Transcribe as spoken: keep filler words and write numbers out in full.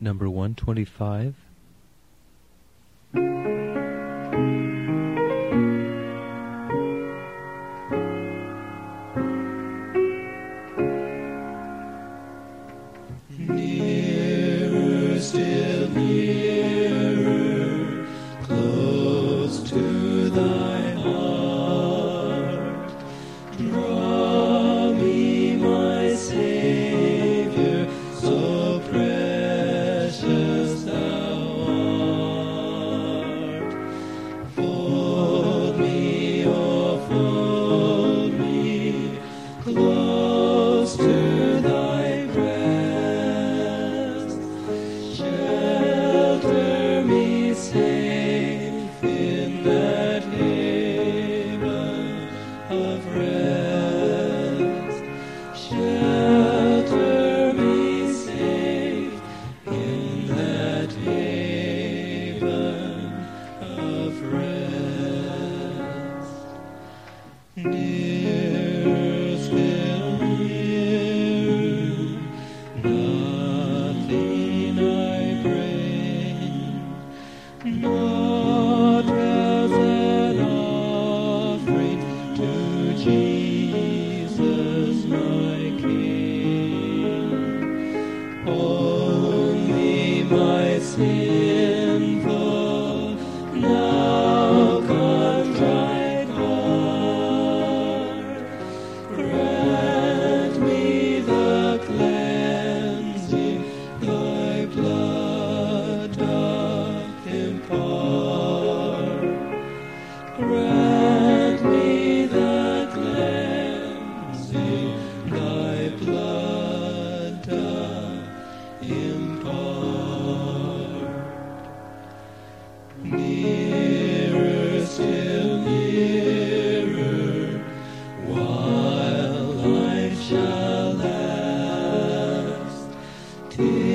number one twenty-five. Nearer, still nearer, close to thy heart. Draw me, my Savior, so precious thou art. Fold me, oh, fold me, close to thy breast. Shelter me safe in that haven of rest. Shelter me safe in that haven of rest. Nearer, still nearer, nothing I bring, not as an offering to Jesus my King. Only my sinful, now contrite heart, grant me the cleansing thy blood doth impart. Grant me the cleansing thy blood doth impart. Nearer, still nearer, while life shall last, till